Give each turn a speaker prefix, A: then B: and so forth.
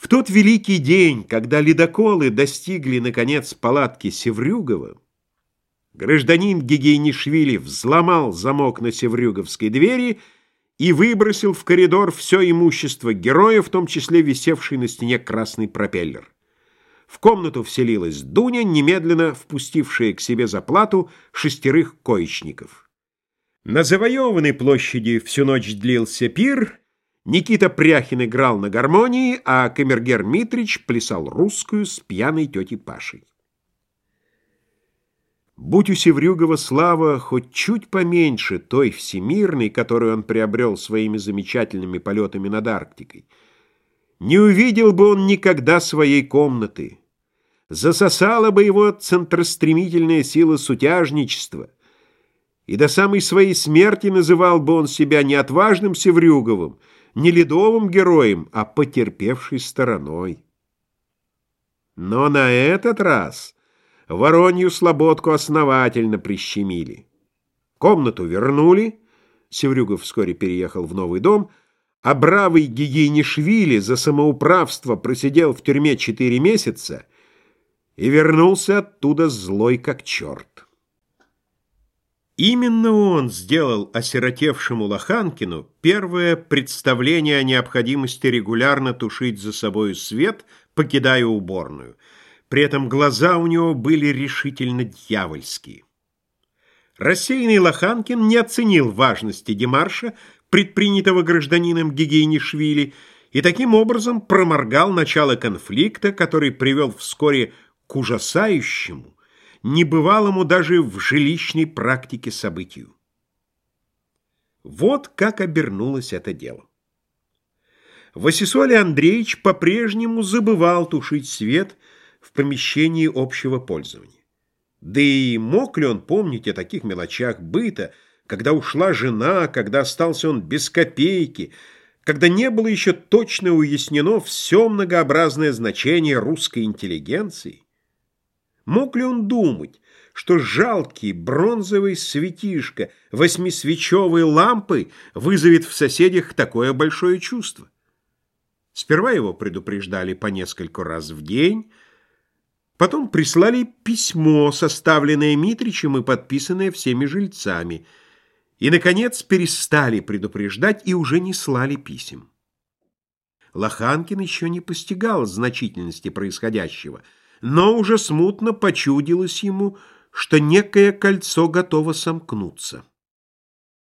A: В тот великий день, когда ледоколы достигли, наконец, палатки Севрюгова, гражданин Гигейнишвили взломал замок на севрюговской двери и выбросил в коридор все имущество героя, в том числе висевший на стене красный пропеллер. В комнату вселилась Дуня, немедленно впустившая к себе за плату 6 коечников. На завоеванной площади всю ночь длился пир. Никита Пряхин играл на гармонии, а камергер Митрич плясал русскую с пьяной тетей Пашей. Будь у Севрюгова слава хоть чуть поменьше той всемирной, которую он приобрел своими замечательными полетами над Арктикой, не увидел бы он никогда своей комнаты. Засосала бы его центростремительная сила сутяжничества, и до самой своей смерти называл бы он себя не отважным Севрюговым, не ледовым героем, а потерпевшей стороной. Но на этот раз Воронью слободку основательно прищемили. Комнату вернули, Севрюгов вскоре переехал в новый дом, а бравый Гигейнишвили за самоуправство просидел в тюрьме 4 месяца и вернулся оттуда злой как черт. Именно он сделал осиротевшему Лоханкину первое представление о необходимости регулярно тушить за собою свет, покидая уборную. При этом глаза у него были решительно дьявольские. Рассеянный Лоханкин не оценил важности демарша, предпринятого гражданином Гигейнишвили, и таким образом проморгал начало конфликта, который привел вскоре к ужасающему, небывалому даже в жилищной практике событию. Вот как обернулось это дело. Васисолий Андреевич по-прежнему забывал тушить свет в помещении общего пользования. Да и мог ли он помнить о таких мелочах быта, когда ушла жена, когда остался он без копейки, когда не было еще точно уяснено все многообразное значение русской интеллигенции? Мог ли он думать, что жалкий бронзовый светишко 8-свечевой лампы вызовет в соседях такое большое чувство? Сперва его предупреждали по нескольку раз в день, потом прислали письмо, составленное Митричем и подписанное всеми жильцами, и, наконец, перестали предупреждать и уже не слали писем. Лоханкин еще не постигал значительности происходящего, но уже смутно почудилось ему, что некое кольцо готово сомкнуться.